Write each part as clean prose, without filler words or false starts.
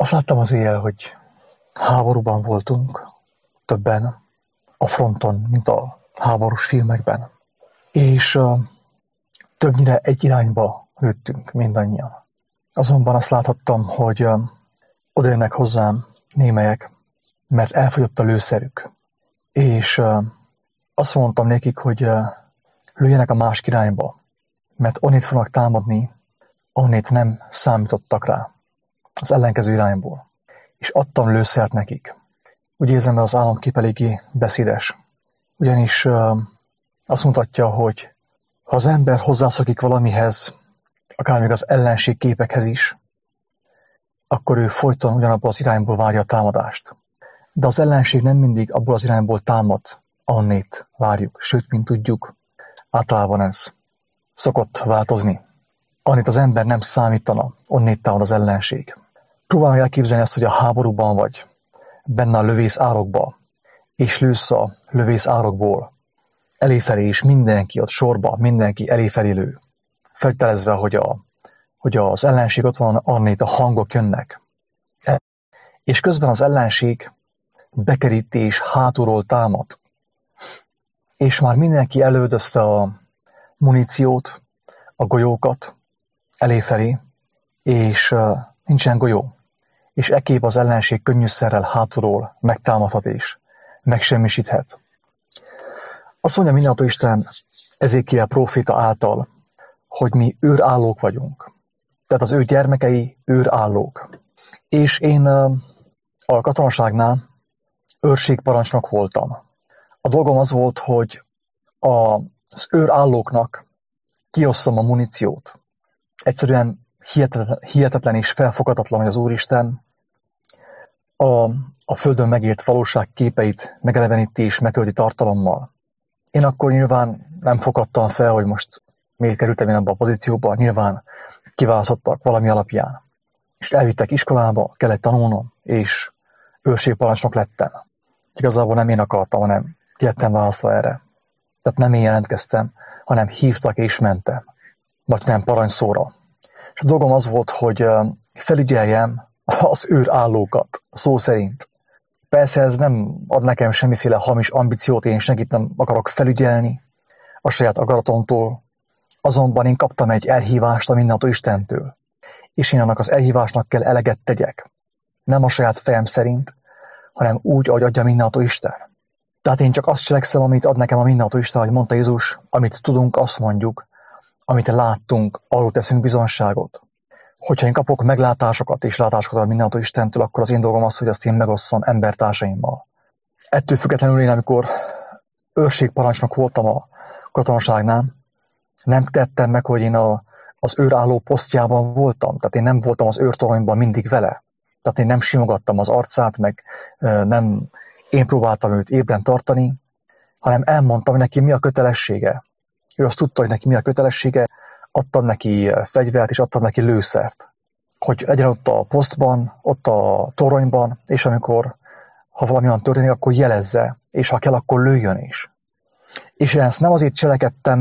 Azt láttam az éjjel, hogy háborúban voltunk, többen a fronton, mint a háborús filmekben. És többnyire egy irányba lőttünk mindannyian. Azonban azt láthattam, hogy odajönnek hozzám némelyek, mert elfogyott a lőszerük. És azt mondtam nekik, hogy lőjenek a másik irányba, mert onnét fognak támadni, onnét nem számítottak rá, az ellenkező irányból. És adtam lőszert nekik. Úgy érzem, hogy az államkép eléggé beszédes. Ugyanis azt mutatja, hogy ha az ember hozzászokik valamihez, akár még az ellenség képekhez is, akkor ő folyton ugyanabból az irányból várja a támadást. De az ellenség nem mindig abból az irányból támad, annét várjuk. Sőt, mint tudjuk, általában ez szokott változni. Annét az ember nem számítana, onnét támad az ellenség. Próbálj elképzelni azt, hogy a háborúban vagy, benne a lövész árokba, és lősz a lövész árokból. Eléfelé is mindenki ott sorba, mindenki eléfelé lő. Feltelezve, hogy az ellenség ott van, annét a hangok jönnek. És közben az ellenség bekeríti és hátulról támad. És már mindenki elődözte a muníciót, a golyókat eléfelé, és nincsen golyó. És ekképp az ellenség könnyűszerrel hátulról megtámadhat és megsemmisíthet. Azt mondja mindenható Isten Ezékiel próféta által, hogy mi őrállók vagyunk. Tehát az ő gyermekei őrállók. És én a katonaságnál őrségparancsnok voltam. A dolgom az volt, hogy az őrállóknak kiosszam a muníciót. Egyszerűen hihetetlen és felfoghatatlan, hogy az Úristen a földön megélt valóság képeit megeleveníti és megtölti tartalommal. Én akkor nyilván nem fogadtam fel, hogy most miért kerültem én abba a pozícióba, nyilván kiválasztottak valami alapján. És elvittek iskolába, kellett tanulnom, és őrségparancsnok lettem. Igazából nem én akartam, hanem ki lettem választva erre. Tehát nem én jelentkeztem, hanem hívtak és mentem. Vagy nem parancsszóra. És a dolgom az volt, hogy felügyeljem az őrállókat, szó szerint. Persze ez nem ad nekem semmiféle hamis ambíciót, én senkit nem akarok felügyelni a saját akaratomtól, azonban én kaptam egy elhívást a mindenható Istentől, és én annak az elhívásnak kell eleget tegyek. Nem a saját fejem szerint, hanem úgy, ahogy adja mindenható Isten. Tehát én csak azt cselekszem, amit ad nekem a mindenható Isten, ahogy mondta Jézus, amit tudunk, azt mondjuk, amit láttunk, arról teszünk bizonságot. Hogyha én kapok meglátásokat és látásokat a mindenható Istentől, akkor az én dolgom az, hogy azt én megosszam embertársaimmal. Ettől függetlenül én, amikor őrségparancsnok voltam a katonaságnál, nem tettem meg, hogy én az őrálló posztjában voltam. Tehát én nem voltam az őrtoronyban mindig vele. Tehát én nem simogattam az arcát, meg nem én próbáltam őt ébren tartani, hanem elmondtam neki, mi a kötelessége. Ő azt tudta, hogy neki mi a kötelessége, adtam neki fegyvert, és adtam neki lőszert. Hogy legyen ott a posztban, ott a toronyban, és amikor, ha valami olyan történik, akkor jelezze, és ha kell, akkor lőjön is. És én ezt nem azért cselekedtem,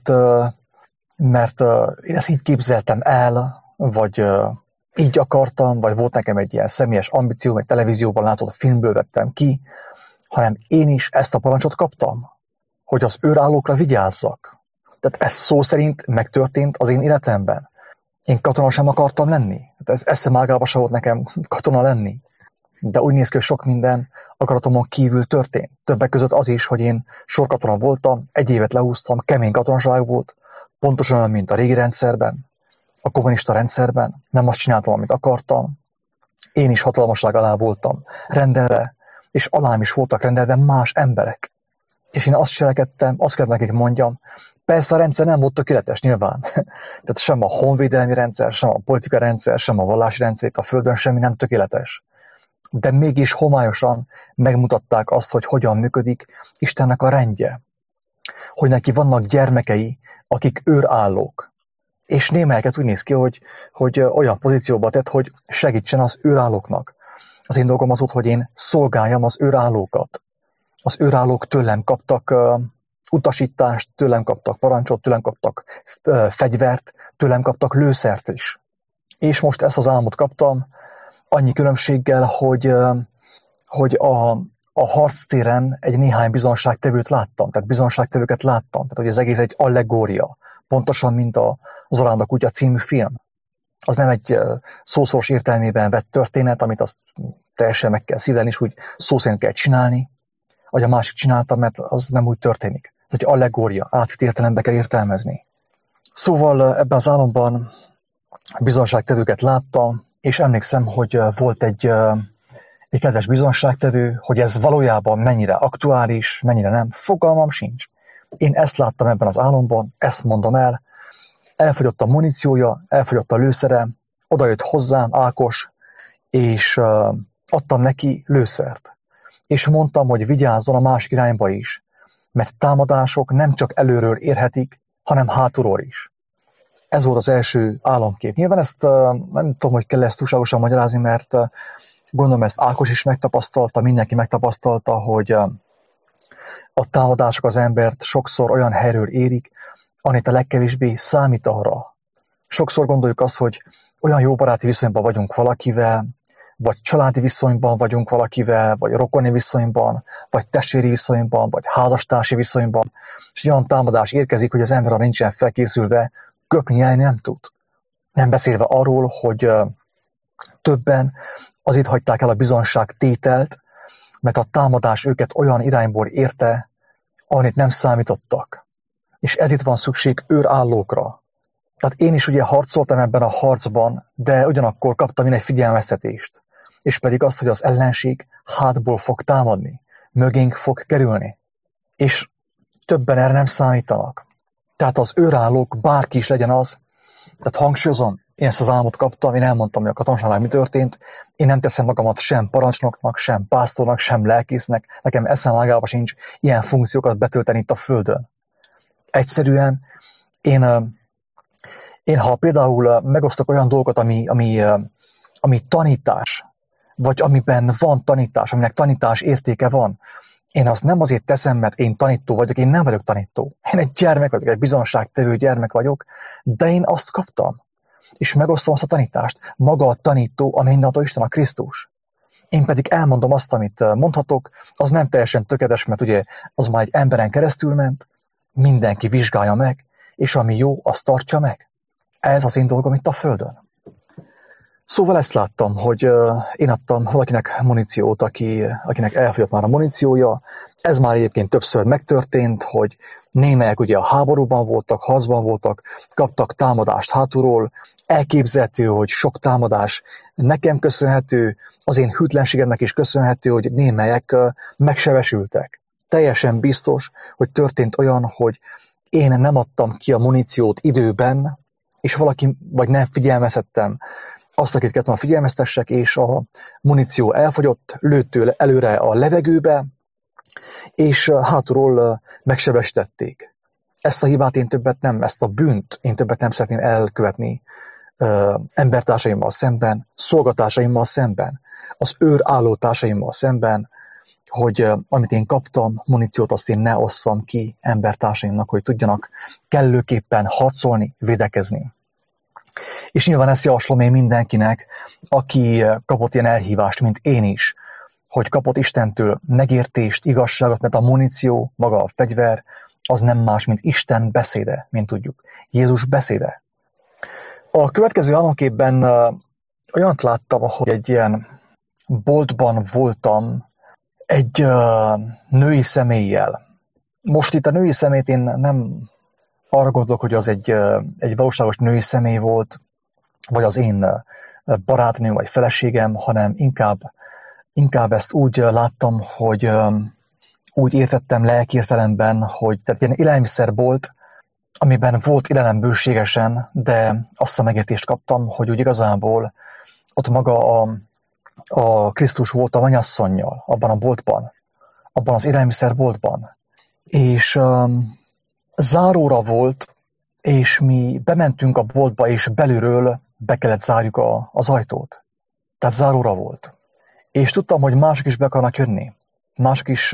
mert én ezt így képzeltem el, vagy így akartam, vagy volt nekem egy ilyen személyes ambíció, egy televízióban látott filmből vettem ki, hanem én is ezt a parancsot kaptam, hogy az őrállókra vigyázzak. Tehát ez szó szerint megtörtént az én életemben. Én katona sem akartam lenni. Ez eszemágába se volt nekem katona lenni. De úgy néz ki, hogy sok minden akaratomon kívül történt. Többek között az is, hogy én sorkatona voltam, 1 évet lehúztam, kemény katonaság volt, pontosan olyan, mint a régi rendszerben, a kommunista rendszerben. Nem azt csináltam, amit akartam. Én is hatalmasság alá voltam rendelve, és alám is voltak rendelve más emberek. És én azt cselekedtem, azt kellett nekik mondjam, persze a rendszer nem volt tökéletes, nyilván. Tehát sem a honvédelmi rendszer, sem a politikai rendszer, sem a vallási rendszer, itt a Földön semmi nem tökéletes. De mégis homályosan megmutatták azt, hogy hogyan működik Istennek a rendje. Hogy neki vannak gyermekei, akik őrállók. És némelyeket úgy néz ki, hogy olyan pozícióba tett, hogy segítsen az őrállóknak. Az én dolgom az volt, hogy én szolgáljam az őrállókat. Az őrállók tőlem kaptak utasítást, tőlem kaptak parancsot, tőlem kaptak fegyvert, tőlem kaptak lőszert is. És most ezt az álmot kaptam, Annyi különbséggel, hogy a harctéren egy néhány bizonságtevőt láttam, tehát bizonságtevőket láttam, tehát hogy az egész egy allegória, pontosan, mint a Zarándok kutya című film. Az nem egy szószoros értelmében vett történet, amit azt teljesen meg kell szívelni, és úgy szó szerint kell csinálni, ahogy a másik csinálta, mert az nem úgy történik. Ez egy allegória, átvitt értelembe kell értelmezni. Szóval ebben az álomban bizonságtevőket láttam, és emlékszem, hogy volt egy kedves bizonságtevő, hogy ez valójában mennyire aktuális, mennyire nem, fogalmam sincs. Én ezt láttam ebben az álomban, ezt mondom el, elfogyott a muníciója, elfogyott a lőszere, odajött hozzám Ákos, és adtam neki lőszert. És mondtam, hogy vigyázzon a másik irányba is, mert támadások nem csak előről érhetik, hanem hátulról is. Ez volt az első álomkép. Nyilván ezt nem tudom, hogy kell ezt túlságosan magyarázni, mert gondolom ezt Ákos is megtapasztalta, mindenki megtapasztalta, hogy a támadások az embert sokszor olyan helyről érik, amit a legkevésbé számít arra. Sokszor gondoljuk azt, hogy olyan jó baráti viszonyban vagyunk valakivel, vagy családi viszonyban vagyunk valakivel, vagy rokoni viszonyban, vagy testvéri viszonyban, vagy házastársi viszonyban, és olyan támadás érkezik, hogy az ember, ha nincsen felkészülve, köpni nyelni nem tud. Nem beszélve arról, hogy többen azért hagyták el a bizonságtételt, mert a támadás őket olyan irányból érte, amit nem számítottak. És ezért van szükség őrállókra. Tehát én is ugye harcoltam ebben a harcban, de ugyanakkor kaptam én egy figyelmeztetést. És pedig azt, hogy az ellenség hátból fog támadni, mögénk fog kerülni. És többen erre nem számítanak. Tehát az őrállók, bárki is legyen az, tehát hangsúlyozom, én ezt az álmot kaptam, én elmondtam, hogy a katonaságnál mi történt, én nem teszem magamat sem parancsnoknak, sem pásztornak, sem lelkésznek, nekem eszemlágában sincs ilyen funkciókat betölteni itt a földön. Egyszerűen én ha például megosztok olyan dolgokat, ami tanítás, vagy amiben van tanítás, aminek tanítás értéke van, én azt nem azért teszem, mert én tanító vagyok, én nem vagyok tanító. Én egy gyermek vagyok, egy bizonságtevő gyermek vagyok, de én azt kaptam. És megosztom azt a tanítást. Maga a tanító, a mindenható Isten, a Krisztus. Én pedig elmondom azt, amit mondhatok, az nem teljesen tökéletes, mert ugye az már egy emberen keresztül ment, mindenki vizsgálja meg, és ami jó, azt tartsa meg. Ez az én dolgom itt a Földön. Szóval ezt láttam, hogy én adtam valakinek muníciót, akinek elfogyott már a muníciója. Ez már egyébként többször megtörtént, hogy némelyek ugye a háborúban voltak, harcban voltak, kaptak támadást hátulról. Elképzelhető, hogy sok támadás nekem köszönhető, az én hűtlenségemnek is köszönhető, hogy némelyek megsebesültek. Teljesen biztos, hogy történt olyan, hogy én nem adtam ki a muníciót időben, és valaki, vagy nem figyelmeztettem azt, akit kellett volna figyelmeztessek, és a muníció elfogyott, lőttől előre a levegőbe, és hátulról megsebesítették. Ezt a hibát én többet nem, ezt a bűnt én többet nem szeretném elkövetni embertársaimmal szemben, szolgatársaimmal szemben, az őrálló társaimmal szemben, hogy amit én kaptam, muníciót, azt én ne osszam ki embertársaimnak, hogy tudjanak kellőképpen harcolni, védekezni. És nyilván ezt javaslom én mindenkinek, aki kapott ilyen elhívást, mint én is, hogy kapott Istentől megértést, igazságot, mert a muníció, maga a fegyver, az nem más, mint Isten beszéde, mint tudjuk. Jézus beszéde. A következő álomképben olyant láttam, hogy egy ilyen boltban voltam egy női személlyel. Most itt a női személyt én nem arra gondolok, hogy az egy valóságos női személy volt, vagy az én barátnőm, vagy feleségem, hanem inkább ezt úgy láttam, hogy úgy értettem lelkiértelemben, hogy tehát ilyen élelmiszerbolt, amiben volt élelem bőségesen, de azt a megértést kaptam, hogy úgy igazából ott maga a Krisztus volt a mennyasszonnyal, abban a boltban, abban az élelmiszerboltban. És záróra volt, és mi bementünk a boltba, és belülről be kellett zárjuk az ajtót. Tehát záróra volt. És tudtam, hogy mások is be akarnak jönni. Mások is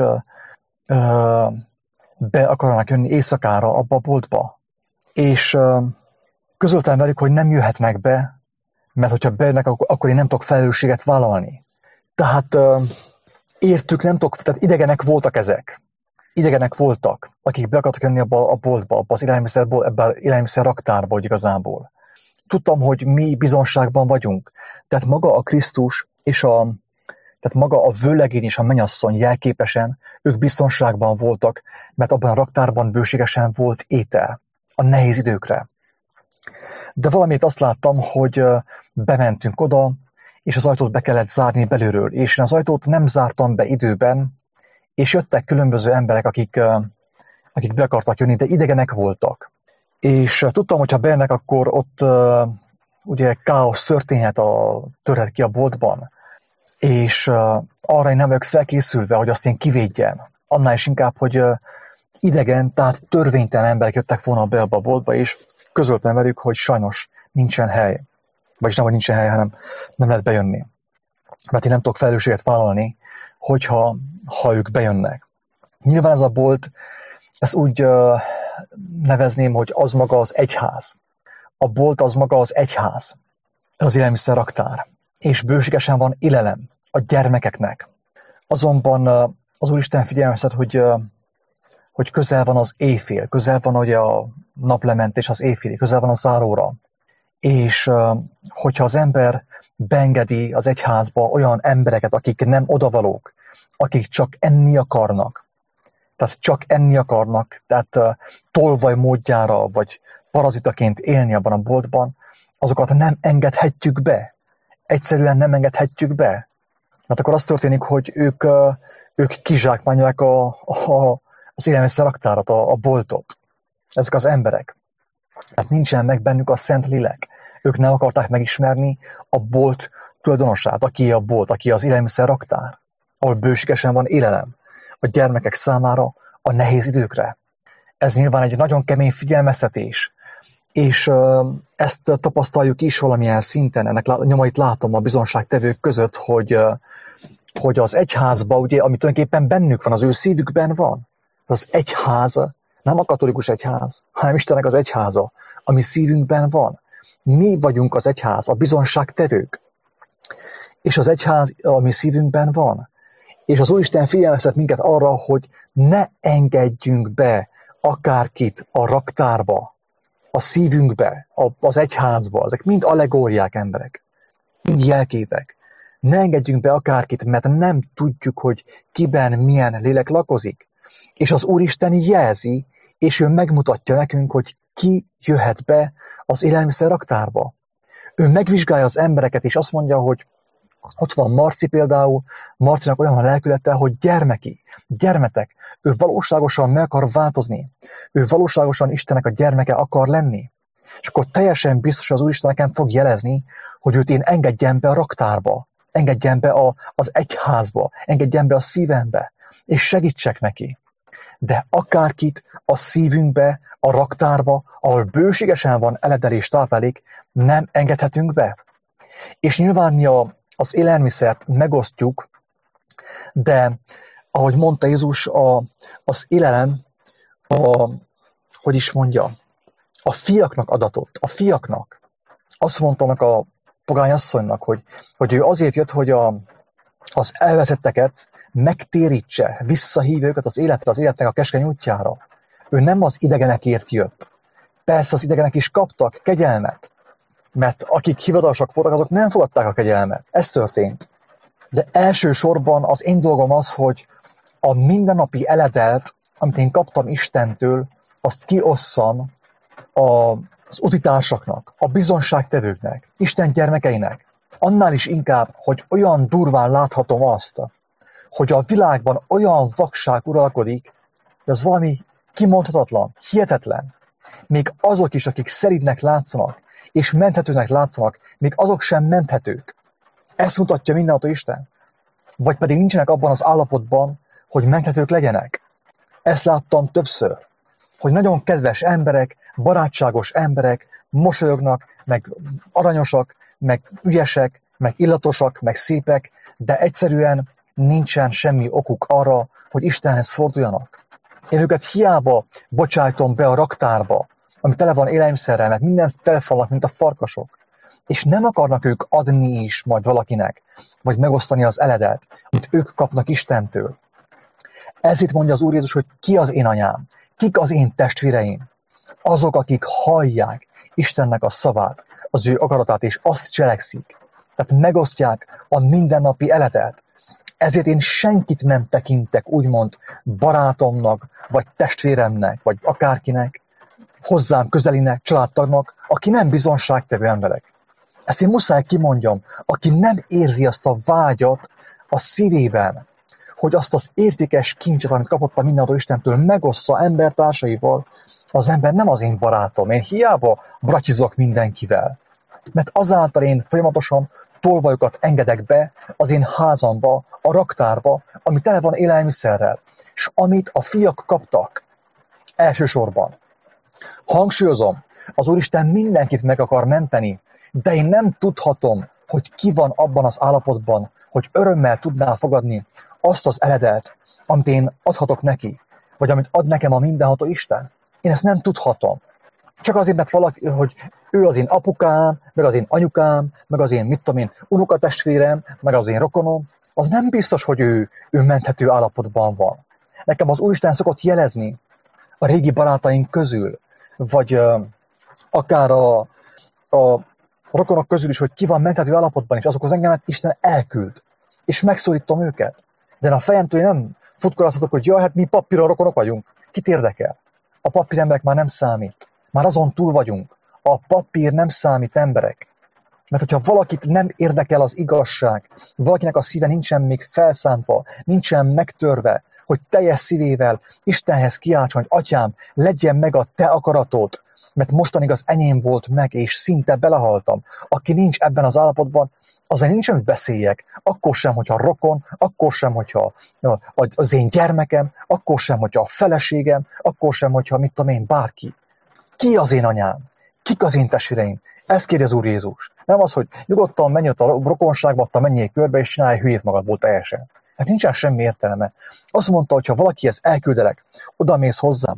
be akarnak jönni éjszakára abba a boltba. És közöltem velük, hogy nem jöhetnek be, mert hogyha bejönnek, akkor én nem tudok felelősséget vállalni. Tehát értük, nem tudok, tehát idegenek voltak ezek. Idegenek voltak, akik be akartak jönni abba a boltba, abba az élelmiszerból, ebbe az élelmiszer raktárba, igazából. Tudtam, hogy mi bizonságban vagyunk. Tehát maga a Krisztus és tehát maga a vőlegény és a mennyasszony jelképesen, ők biztonságban voltak, mert abban a raktárban bőségesen volt étel a nehéz időkre. De valamit azt láttam, hogy bementünk oda, és az ajtót be kellett zárni belülről, és én az ajtót nem zártam be időben, és jöttek különböző emberek, akik be akartak jönni, de idegenek voltak. És tudtam, hogy ha bejönnek, akkor ott ugye káosz törhet ki a boltban, és arra én nem vagyok felkészülve, hogy azt én kivédjem. Annál is inkább, hogy idegen, tehát törvénytelen emberek jöttek volna be abba a boltba, és közöltem velük, hogy sajnos nincsen hely. Vagyis nem, hogy nincsen hely, hanem nem lehet bejönni. Mert én nem tudok felelősséget vállalni, hogyha ők bejönnek. Nyilván ez a bolt, ezt úgy nevezném, hogy az maga az egyház. A bolt az maga az egyház, az élelmiszer raktár. És bőségesen van élelem a gyermekeknek. Azonban az Úristen figyelmeztet, hogy közel van az éjfél, közel van ugye a naplementés az éjfélig, közel van a záróra. És hogyha az ember beengedi az egyházba olyan embereket, akik nem odavalók, akik csak enni akarnak, tehát tolvaj módjára, vagy parazitaként élni abban a boltban, azokat nem engedhetjük be. Egyszerűen nem engedhetjük be. Mert akkor az történik, hogy ők kizsákmányolják az élelmiszer raktárat, a boltot. Ezek az emberek. Hát nincsen meg bennük a szent lélek. Ők nem akarták megismerni a bolt tulajdonosát, aki a bolt, aki az élelmiszer raktár, ahol bőségesen van élelem a gyermekek számára a nehéz időkre. Ez nyilván egy nagyon kemény figyelmeztetés, és ezt tapasztaljuk is valamilyen szinten, ennek nyomait látom a bizonságtevők között, hogy az egyházba, ugye, ami tulajdonképpen bennük van, az ő szívükben van. Az egyház, nem a katolikus egyház, hanem Istennek az egyháza, ami szívünkben van. Mi vagyunk az egyház, a bizonságtevők. És az egyház, ami szívünkben van. És az Úristen figyelmeztet minket arra, hogy ne engedjünk be akárkit a raktárba, a szívünkbe, az egyházba. Ezek mind allegóriák, emberek. Mind jelképek. Ne engedjünk be akárkit, mert nem tudjuk, hogy kiben milyen lélek lakozik. És az Úristen jelzi, és ő megmutatja nekünk, hogy ki jöhet be az élelmiszer raktárba. Ő megvizsgálja az embereket, és azt mondja, hogy ott van Marci például, Marcinak olyan a lelkülete, hogy gyermetek, ő valóságosan meg akar változni, ő valóságosan Istennek a gyermeke akar lenni. És akkor teljesen biztos, hogy az Úristen nekem fog jelezni, hogy őt én engedjem be a raktárba, engedjem be az egyházba, engedjem be a szívembe, és segítsek neki. De akárkit a szívünkbe, a raktárba, ahol bőségesen van eledel és táplálék, nem engedhetünk be. És nyilván mi az élelmiszert megosztjuk, de ahogy mondta Jézus, az élelem, a fiaknak adatott, a fiaknak. Azt mondta a pogány asszonynak, hogy ő azért jött, hogy az elvezetteket megtérítse, visszahívja őket az életnek a keskeny útjára. Ő nem az idegenekért jött. Persze az idegenek is kaptak kegyelmet, mert akik hivatalosak voltak, azok nem fogadták a kegyelmet. Ez történt. De elsősorban az én dolgom az, hogy a mindennapi eledelt, amit én kaptam Istentől, azt kiosszam az utitársaknak, a bizonságtevőknek, Isten gyermekeinek. Annál is inkább, hogy olyan durván láthatom azt, hogy a világban olyan vakság uralkodik, hogy az valami kimondhatatlan, hihetetlen. Még azok is, akik szeridnek látszanak, és menthetőnek látszanak, még azok sem menthetők. Ezt mutatja mindenható Isten. Vagy pedig nincsenek abban az állapotban, hogy menthetők legyenek. Ezt láttam többször, hogy nagyon kedves emberek, barátságos emberek mosolyognak, meg aranyosak, meg ügyesek, meg illatosak, meg szépek, de egyszerűen nincsen semmi okuk arra, hogy Istenhez forduljanak. Én őket hiába bocsájtom be a raktárba, ami tele van élelmiszerrel, mert minden felfalnak, mint a farkasok. És nem akarnak ők adni is majd valakinek, vagy megosztani az eledet, amit ők kapnak Istentől. Ezért mondja az Úr Jézus, hogy ki az én anyám, kik az én testvéreim, azok, akik hallják Istennek a szavát, az ő akaratát, és azt cselekszik. Tehát megosztják a mindennapi eledet. Ezért én senkit nem tekintek úgymond barátomnak, vagy testvéremnek, vagy akárkinek, hozzám közelinek, családtagnak, aki nem bizonságtevő emberek. Ezt én muszáj kimondjam, aki nem érzi azt a vágyat a szívében, hogy azt az értékes kincset, amit kapott a mindenható Istentől, megossza embertársaival, az ember nem az én barátom. Én hiába bratyizok mindenkivel. Mert azáltal én folyamatosan tolvajokat engedek be az én házamba, a raktárba, ami tele van élelmiszerrel, és amit a fiak kaptak elsősorban. Hangsúlyozom, az Úristen mindenkit meg akar menteni, de én nem tudhatom, hogy ki van abban az állapotban, hogy örömmel tudná fogadni azt az eledet, amit én adhatok neki, vagy amit ad nekem a mindenható Isten. Én ezt nem tudhatom. Csak azért, mert valaki, hogy ő az én apukám, meg az én anyukám, meg az én, unokatestvérem, meg az én rokonom, az nem biztos, hogy ő menthető állapotban van. Nekem az Úristen szokott jelezni a régi barátaink közül, vagy akár a rokonok közül is, hogy ki van menthető állapotban, és azokhoz engemet Isten elküld. És megszólítom őket. De a fejemtől én nem futkorázhatok, hogy jaj, hát mi papíron rokonok vagyunk. Kit érdekel? A papíremberek már nem számít. Már azon túl vagyunk. A papír nem számít, emberek. Mert hogyha valakit nem érdekel az igazság, valakinek a szíve nincsen még felszántva, nincsen megtörve, hogy teljes szívével Istenhez kiáltson, hogy atyám, legyen meg a te akaratod, mert mostanig az enyém volt meg, és szinte belehaltam. Aki nincs ebben az állapotban, azért nincs, amit beszéljek. Akkor sem, hogyha rokon, akkor sem, hogyha az én gyermekem, akkor sem, hogyha a feleségem, akkor sem, hogyha mit tudom én, bárki. Ki az én anyám? Kik az én testvéreim? Ezt kérdezi az Úr Jézus. Nem az, hogy nyugodtan menj ott a rokonságba, ott menjél körbe, és csinálj hülyét magadból teljesen. Hát nincsen semmi értelme. Azt mondta, hogy ha valakihez elküldelek, odamész hozzám,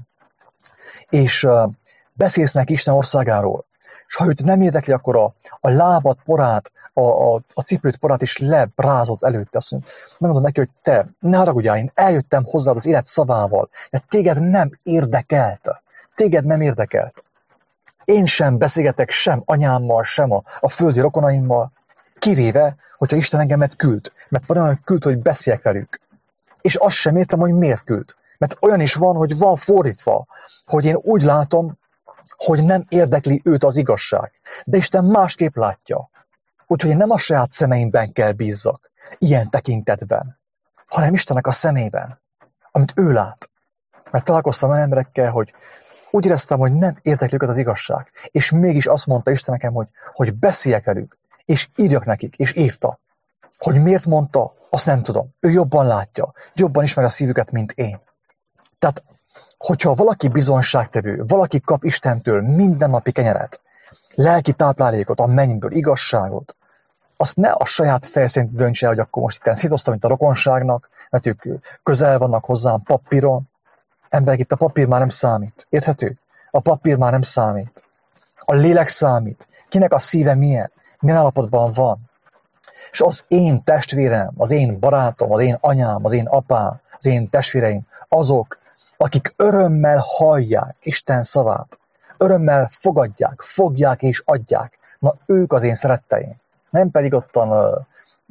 és beszélsz neki Isten országáról, és ha őt nem érdekli, akkor a lábad porát, a cipőt porát is lebrázod előtte. Azt mondod neki, hogy te, ne haragudjál, én eljöttem hozzád az élet szavával, de téged nem érdekelt. Téged nem érdekelt. Én sem beszélgetek sem anyámmal, sem a földi rokonaimmal, kivéve, hogyha Isten engemet küld. Mert van olyan küld, hogy beszéljek velük. És azt sem értem, hogy miért küld. Mert olyan is van, hogy van fordítva, hogy én úgy látom, hogy nem érdekli őt az igazság. De Isten másképp látja. Úgyhogy én nem a saját szemeimben kell bízzak, ilyen tekintetben, hanem Istennek a szemében, amit ő lát. Mert találkoztam olyan emberekkel, hogy úgy éreztem, hogy nem érdekli őket az igazság. És mégis azt mondta Isten nekem, hogy beszéljek velük, és írjak nekik, és írta. Hogy miért mondta, azt nem tudom. Ő jobban látja, jobban ismeri a szívüket, mint én. Tehát, hogyha valaki bizonságtevő, valaki kap Istentől mindennapi kenyeret, lelki táplálékot, a mennyből, igazságot, azt ne a saját fej szerint döntse el, hogy akkor most itt szétoztam, mint a rokonságnak, mert ők közel vannak hozzám papíron. Emberek, itt a papír már nem számít. Érthető? A papír már nem számít. A lélek számít. Kinek a szíve milyen állapotban van. És az én testvérem, az én barátom, az én anyám, az én apám, az én testvéreim, azok, akik örömmel hallják Isten szavát, örömmel fogadják, fogják és adják. Na ők az én szeretteim. Nem pedig ottan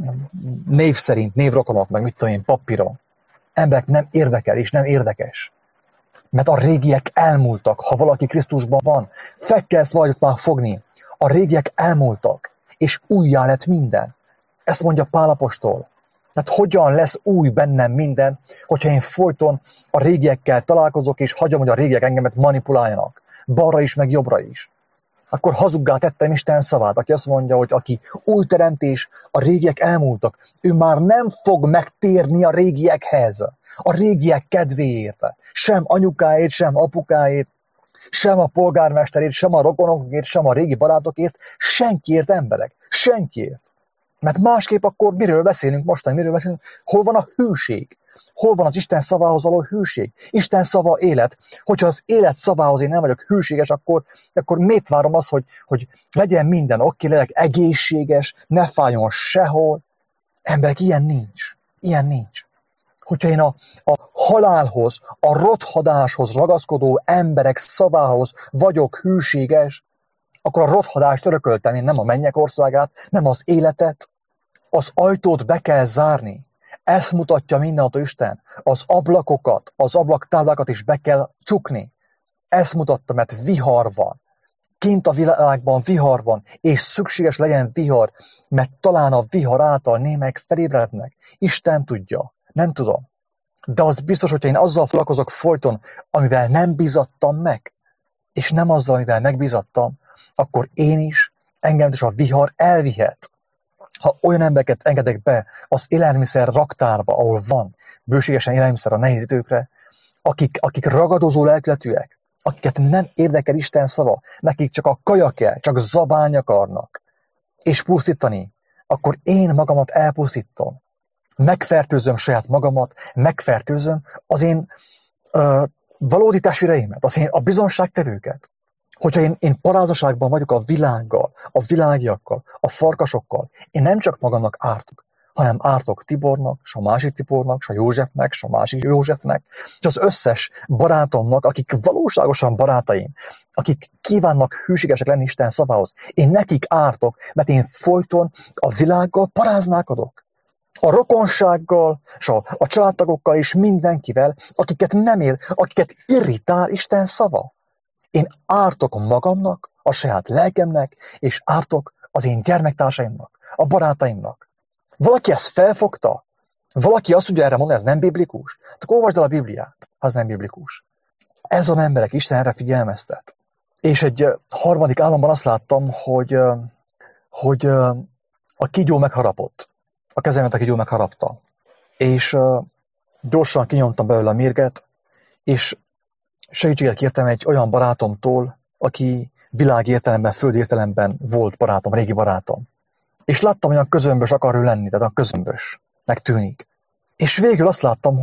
név szerint, névrokonok, meg mit tudom én, papíron. Emberek nem érdekel és nem érdekes. Mert a régiek elmúltak, ha valaki Krisztusban van. Fel kell ezt valahogy már fogni. A régiek elmúltak, és újjá lett minden. Ezt mondja Pál apostol. Tehát hogyan lesz új bennem minden, hogyha én folyton a régiekkel találkozok, és hagyom, hogy a régiek engemet manipuláljanak. Balra is, meg jobbra is. Akkor hazuggá tettem Isten szavát, aki azt mondja, hogy aki új teremtés, a régiek elmúltak, ő már nem fog megtérni a régiekhez, a régiek kedvéért, sem anyukáért, sem apukáért, sem a polgármesterért, sem a rokonokért, sem a régi barátokért, senkiért emberek, senkiért. Mert másképp akkor miről beszélünk mostan, miről beszélünk? Hol van a hűség? Hol van az Isten szavához való hűség? Isten szava élet. Hogyha az élet szavához én nem vagyok hűséges, akkor miért várom azt, hogy legyen minden oké, legyek egészséges, ne fájjon sehol? Emberek, ilyen nincs. Ilyen nincs. Hogyha én a halálhoz, a rothadáshoz ragaszkodó emberek szavához vagyok hűséges, akkor a rothadást örököltem én, nem a mennyek országát, nem az életet. Az ajtót be kell zárni. Ezt mutatja mindenható Isten. Az ablakokat, az ablaktáblákat is be kell csukni. Ezt mutatta, mert vihar van. Kint a világban vihar van, és szükséges legyen vihar, mert talán a vihar által némelyek felébrednek. Isten tudja. Nem tudom. De az biztos, hogyha én azzal foglalkozok folyton, amivel nem bízattam meg, és nem azzal, amivel megbízattam, akkor én is, engem is a vihar elvihet. Ha olyan embereket engedek be az élelmiszer raktárba, ahol van bőségesen élelmiszer a nehéz időkre, akik ragadozó lelkületűek, akiket nem érdekel Isten szava, nekik csak a kaja kell, csak zabálni akarnak, és pusztítani, akkor én magamat elpusztítom. Megfertőzöm saját magamat, megfertőzöm az én valódi testvéreimet, a bizonságtevőket. Hogyha én parázaságban vagyok a világgal, a világiakkal, a farkasokkal, én nem csak magamnak ártok, hanem ártok Tibornak, és a másik Tibornak, és a Józsefnek, és a másik Józsefnek, és az összes barátomnak, akik valóságosan barátaim, akik kívánnak hűségesek lenni Isten szavához. Én nekik ártok, mert én folyton a világgal paráználkodok. A rokonsággal, és a családtagokkal, és mindenkivel, akiket nem ér, akiket irritál Isten szava. Én ártok magamnak, a saját lelkemnek, és ártok az én gyermektársaimnak, a barátaimnak. Valaki ezt felfogta? Valaki azt tudja erre mondani, ez nem biblikus? Akkor olvasd el a Bibliát, ha ez nem biblikus. Ezen emberek Isten erre figyelmeztet. És egy harmadik álomban azt láttam, hogy a kígyó megharapott. A kezemet a kígyó megharapta. És gyorsan kinyomtam belőle a mérget, és segítséget kértem egy olyan barátomtól, aki világi értelemben, földi értelemben volt barátom, régi barátom. És láttam, hogy olyan közömbös akar ő lenni, tehát olyan közömbösnek tűnik. És végül azt láttam,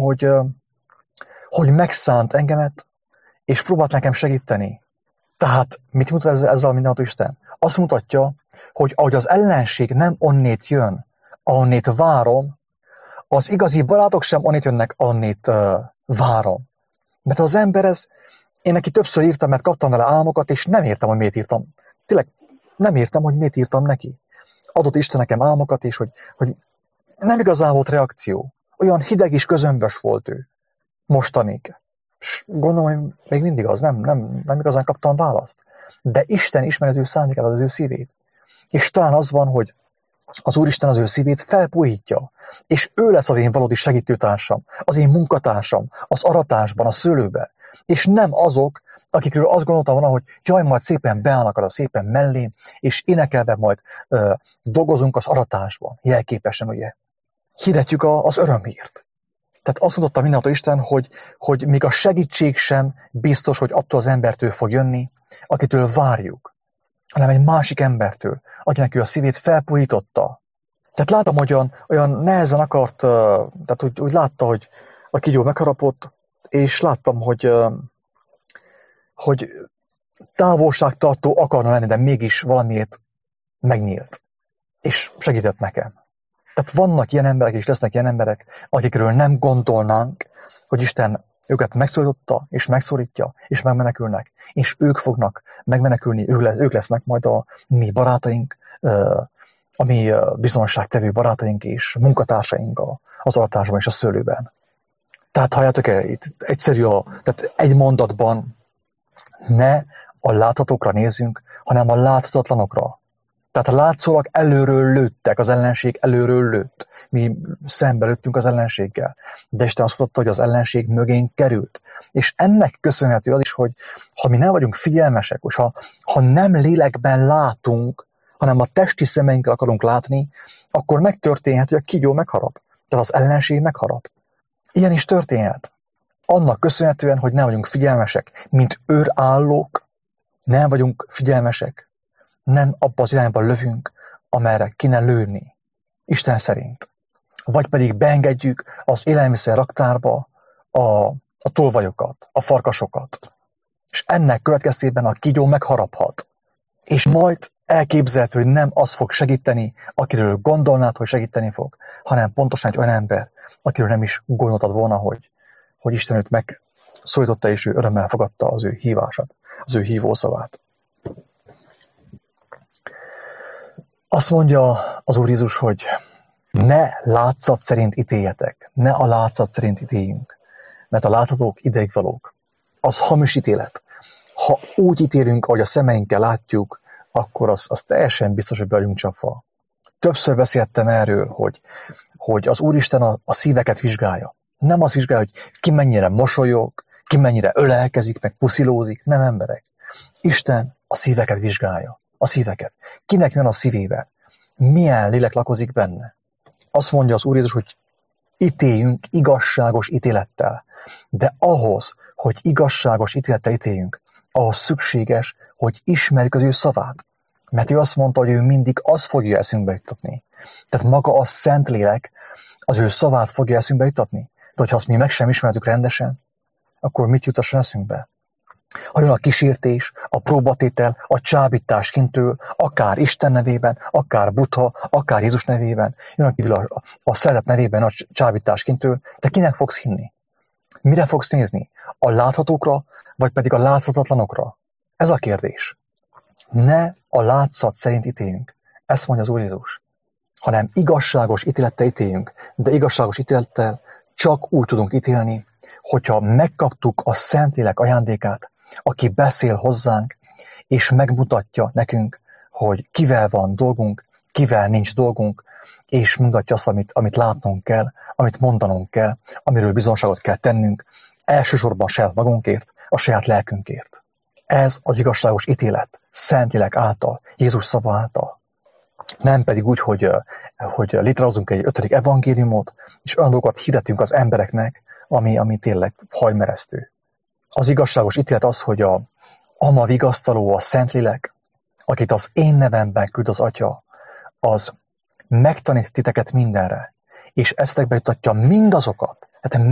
hogy megszánt engemet, és próbált nekem segíteni. Tehát mit mutat ezzel a mindenható Isten? Azt mutatja, hogy ahogy az ellenség nem onnét jön, ahonnét várom, az igazi barátok sem onnét jönnek, ahonnét várom. Mert az ember én neki többször írtam, mert kaptam vele álmokat, és nem értem, hogy miért írtam. Tényleg nem értem, hogy miért írtam neki. Adott Isten nekem álmokat, és hogy nem igazán volt reakció. Olyan hideg és közömbös volt ő. Mostanig. És gondolom, hogy még mindig az, nem igazán kaptam választ. De Isten ismeri az ő szándékát, az ő szívét. És talán az van, hogy az Úristen az ő szívét felpuhítja, és ő lesz az én valódi segítőtársam, az én munkatársam, az aratásban, a szőlőben. És nem azok, akikről azt gondoltam volna, hogy jaj, majd szépen beállnak arra szépen mellém, és énekelve majd dolgozunk az aratásban, jelképesen, ugye. Hirdetjük az örömhírt. Tehát azt mondotta mindenható Isten, hogy még a segítség sem biztos, hogy attól az embertől fog jönni, akitől várjuk, hanem egy másik embertől, akinek ő a szívét felpuhította. Tehát látom, hogy olyan nehezen akart, tehát úgy látta, hogy a kígyó megharapott, és láttam, hogy távolságtartó akarna lenni, de mégis valamiért megnyílt. És segített nekem. Tehát vannak ilyen emberek, és lesznek ilyen emberek, akikről nem gondolnánk, hogy Isten őket megszólította, és megszólítja, és megmenekülnek. És ők fognak megmenekülni, ők lesznek majd a mi barátaink, a mi bizonságtevő barátaink és munkatársaink az aratásban és a szőlőben. Tehát halljátok el, itt egyszerű, tehát egy mondatban ne a láthatókra nézzünk, hanem a láthatatlanokra. Tehát látszólag előről lőttek, az ellenség előről lőtt. Mi szembe lőttünk az ellenséggel. De Isten azt mondta, hogy az ellenség mögén került. És ennek köszönhető az is, hogy ha mi nem vagyunk figyelmesek, és ha nem lélekben látunk, hanem a testi szemeinkkel akarunk látni, akkor megtörténhet, hogy a kígyó megharap. Tehát az ellenség megharap. Ilyen is történhet. Annak köszönhetően, hogy nem vagyunk figyelmesek, mint őrállók, nem vagyunk figyelmesek, nem abba az irányba lövünk, amerre kéne lőni. Isten szerint. Vagy pedig beengedjük az élelmiszer raktárba a tolvajokat, a farkasokat. És ennek következtében a kígyó megharaphat. És majd elképzelhető, hogy nem az fog segíteni, akiről gondolnád, hogy segíteni fog, hanem pontosan egy olyan ember, akiről nem is gondoltad volna, hogy Isten őt megszólította, és ő örömmel fogadta az ő hívását, az ő hívószavát. Azt mondja az Úr Jézus, hogy ne látszat szerint ítéljetek, ne a látszat szerint ítéljünk, mert a láthatók ideigvalók. Az hamis ítélet. Ha úgy ítélünk, ahogy a szemeinkkel látjuk, akkor az teljesen biztos, hogy be vagyunk csapva. Többször beszéltem erről, hogy az Úristen a szíveket vizsgálja. Nem azt vizsgálja, hogy ki mennyire mosolyog, ki mennyire ölelkezik, meg puszilózik, nem emberek. Isten a szíveket vizsgálja. A szíveket. Kinek van a szívében? Milyen lélek lakozik benne? Azt mondja az Úr Jézus, hogy ítéljünk igazságos ítélettel. De ahhoz, hogy igazságos ítélettel ítéljünk, ahhoz szükséges, hogy ismerjük az ő szavát. Mert ő azt mondta, hogy ő mindig azt fogja eszünkbe juttatni. Tehát maga a Szentlélek az ő szavát fogja eszünkbe juttatni. De hogyha azt mi meg sem ismertük rendesen, akkor mit jutasson eszünkbe? Ha jön a kísértés, a próbatétel, a csábítás kintől, akár Isten nevében, akár Buddha, akár Jézus nevében, jön a szeretet nevében a csábítás kintől, te kinek fogsz hinni? Mire fogsz nézni? A láthatókra, vagy pedig a láthatatlanokra? Ez a kérdés. Ne a látszat szerint ítéljünk. Ezt mondja az Úr Jézus. Hanem igazságos ítélettel ítéljünk. De igazságos ítélettel csak úgy tudunk ítélni, hogyha megkaptuk a Szentlélek ajándékát, aki beszél hozzánk, és megmutatja nekünk, hogy kivel van dolgunk, kivel nincs dolgunk, és mutatja azt, amit látnunk kell, amit mondanunk kell, amiről bizonságot kell tennünk, elsősorban saját magunkért, a saját lelkünkért. Ez az igazságos ítélet, Szentlélek által, Jézus szava által. Nem pedig úgy, hogy létrehozunk egy 5. evangéliumot, és olyan dolgokat hirdetünk az embereknek, ami tényleg hajmeresztő. Az igazságos ítélet az, hogy a ama vigasztaló, a Szentlélek, akit az én nevemben küld az Atya, az megtanít titeket mindenre, és eszetekbe juttatja mindazokat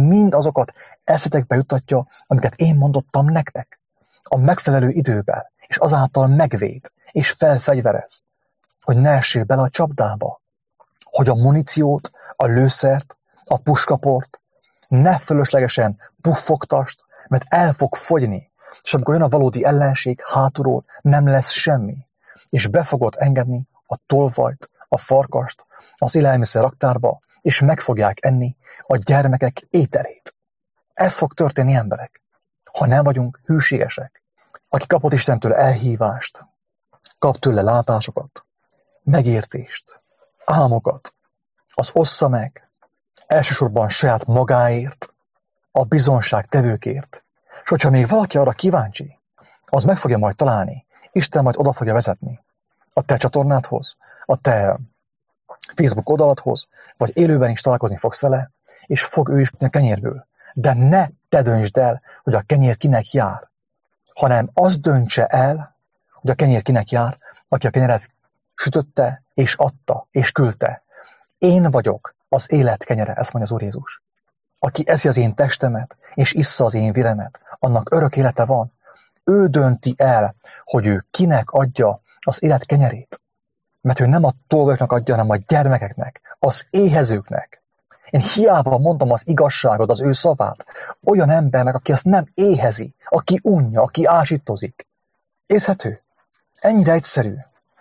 eszetekbe juttatja, amiket én mondottam nektek, a megfelelő időben, és azáltal megvéd, és felfegyverez, hogy ne essél bele a csapdába, hogy a muníciót, a lőszert, a puskaport ne fölöslegesen puffogtast, mert el fog fogyni, és amikor jön a valódi ellenség hátulról, nem lesz semmi, és be fogod engedni a tolvajt, a farkast, az élelmiszer raktárba, és meg fogják enni a gyermekek ételét. Ez fog történni, emberek, ha nem vagyunk hűségesek. Aki kapott Istentől elhívást, kap tőle látásokat, megértést, álmokat, az ossza meg, elsősorban saját magáért, a bizonságtevőkért. És hogyha még valaki arra kíváncsi, az meg fogja majd találni, Isten majd oda fogja vezetni a te csatornádhoz, a te Facebook oldaladhoz, vagy élőben is találkozni fogsz vele, és fog ő is a kenyérből. De ne te döntsd el, hogy a kenyér kinek jár, hanem az döntse el, hogy a kenyér kinek jár, aki a kenyeret sütötte, és adta, és küldte. Én vagyok az élet kenyere, ezt mondja az Úr Jézus. Aki eszi az én testemet, és issza az én véremet, annak örök élete van. Ő dönti el, hogy ő kinek adja az élet kenyerét. Mert ő nem a tolvajoknak adja, hanem a gyermekeknek, az éhezőknek. Én hiába mondom az igazságot, az ő szavát, olyan embernek, aki azt nem éhezi, aki unja, aki ásítozik. Érthető? Ennyire egyszerű.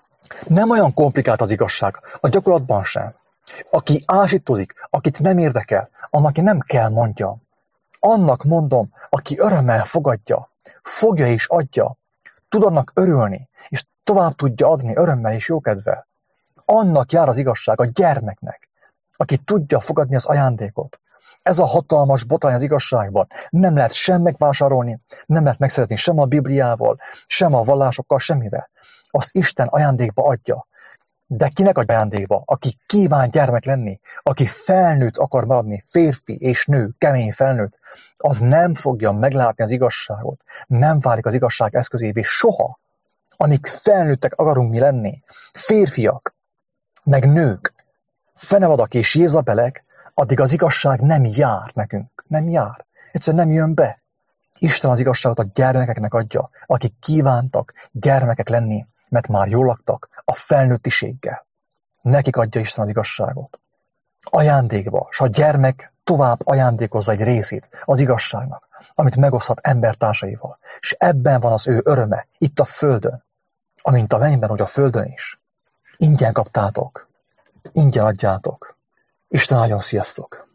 Nem olyan komplikált az igazság, a gyakorlatban sem. Aki ásítozik, akit nem érdekel, annak nem kell mondjam. Annak mondom, aki örömmel fogadja, fogja és adja, tud annak örülni, és tovább tudja adni örömmel és jókedvel. Annak jár az igazság, a gyermeknek, aki tudja fogadni az ajándékot. Ez a hatalmas botrány az igazságban. Nem lehet sem megvásárolni, nem lehet megszerezni sem a Bibliával, sem a vallásokkal, semmivel. Azt Isten ajándékba adja. De kinek adja ajándékba? Aki kíván gyermek lenni, aki felnőtt akar maradni, férfi és nő, kemény felnőtt, az nem fogja meglátni az igazságot, nem válik az igazság eszközévé soha. Amíg felnőttek akarunk mi lenni, férfiak, meg nők, fenevadak és Jézabelek, addig az igazság nem jár nekünk. Nem jár. Egyszerűen nem jön be. Isten az igazságot a gyermekeknek adja, akik kívántak gyermekek lenni, mert már jól laktak a felnőttiséggel. Nekik adja Isten az igazságot. Ajándékba, s a gyermek tovább ajándékozza egy részét az igazságnak, amit megoszthat embertársaival. És ebben van az ő öröme, itt a földön, amint a mennyben, úgy a földön is. Ingyen kaptátok, ingyen adjátok. Isten áldjon, sziasztok!